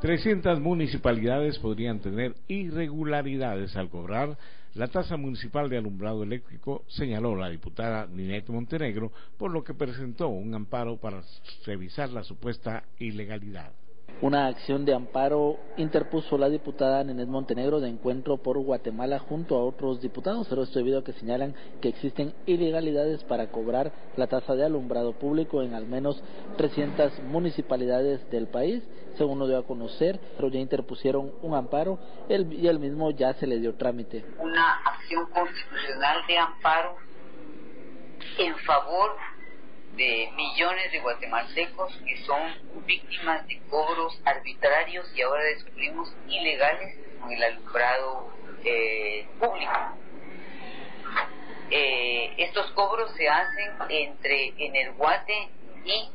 300 municipalidades podrían tener irregularidades al cobrar la tasa municipal de alumbrado eléctrico, señaló la diputada Ninette Montenegro, por lo que presentó un amparo para revisar la supuesta ilegalidad. Una acción de amparo interpuso la diputada Ninette Montenegro de Encuentro por Guatemala junto a otros diputados, pero esto debido a que señalan que existen ilegalidades para cobrar la tasa de alumbrado público en al menos 300 municipalidades del país, según lo dio a conocer, pero ya interpusieron un amparo y el mismo ya se le dio trámite. Una acción constitucional de amparo en favor de millones de guatemaltecos que son víctimas de cobros arbitrarios y ahora descubrimos ilegales con el alumbrado público. Estos cobros se hacen entre Energuate y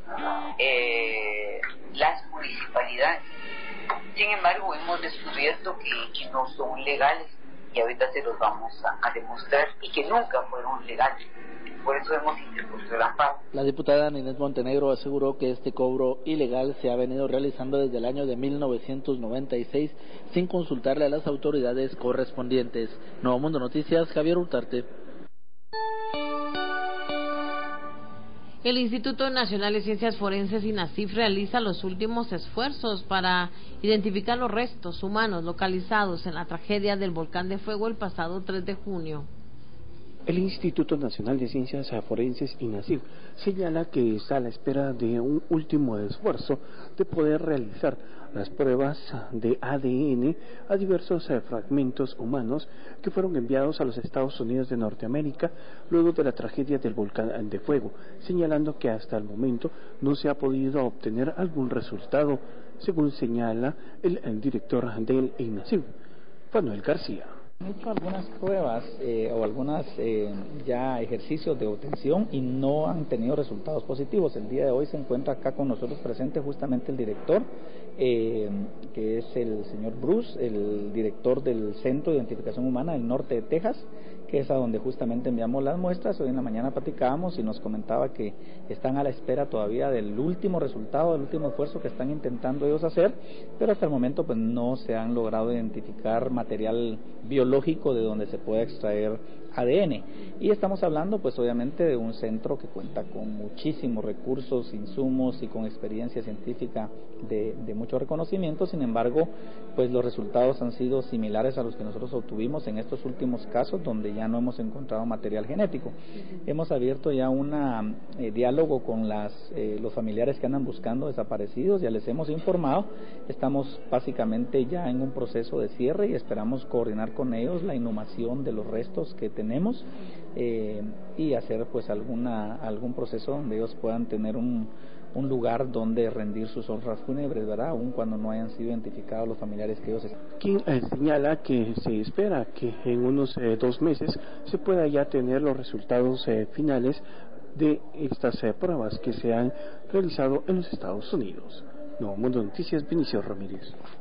las municipalidades. Sin embargo, hemos descubierto que no son legales y ahorita se los vamos a demostrar y que nunca fueron legales. Por eso hemos interpuesto el amparo. La diputada Ninette Montenegro aseguró que este cobro ilegal se ha venido realizando desde el año de 1996 sin consultarle a las autoridades correspondientes. Nuevo Mundo Noticias, Javier Urtarte. El Instituto Nacional de Ciencias Forenses INACIF realiza los últimos esfuerzos para identificar los restos humanos localizados en la tragedia del volcán de fuego el pasado 3 de junio. El Instituto Nacional de Ciencias Forenses INACIF señala que está a la espera de un último esfuerzo de poder realizar las pruebas de ADN a diversos fragmentos humanos que fueron enviados a los Estados Unidos de Norteamérica luego de la tragedia del volcán de fuego, señalando que hasta el momento no se ha podido obtener algún resultado, según señala el director del INACIF, Manuel García. Han hecho algunas pruebas o algunos ya ejercicios de obtención y no han tenido resultados positivos. El día de hoy se encuentra acá con nosotros presente justamente el director, que es el señor Bruce, el director del Centro de Identificación Humana del Norte de Texas, que es a donde justamente enviamos las muestras. Hoy en la mañana platicábamos y nos comentaba que están a la espera todavía del último resultado, del último esfuerzo que están intentando ellos hacer, pero hasta el momento pues no se han logrado identificar material biológico de donde se pueda extraer ADN. Y estamos hablando pues obviamente de un centro que cuenta con muchísimos recursos, insumos y con experiencia científica de mucho reconocimiento. Sin embargo, pues los resultados han sido similares a los que nosotros obtuvimos en estos últimos casos donde ya no hemos encontrado material genético. Hemos abierto ya un diálogo con los familiares que andan buscando desaparecidos, ya les hemos informado. Estamos básicamente ya en un proceso de cierre y esperamos coordinar con ellos la inhumación de los restos que tenemos y hacer pues algún proceso donde ellos puedan tener un lugar donde rendir sus honras fúnebres, ¿verdad? Aun cuando no hayan sido identificados los familiares que ellos están. Quien señala que se espera que en unos 2 meses se pueda ya tener los resultados finales de estas pruebas que se han realizado en los Estados Unidos. Nuevo Mundo Noticias, Vinicio Ramírez.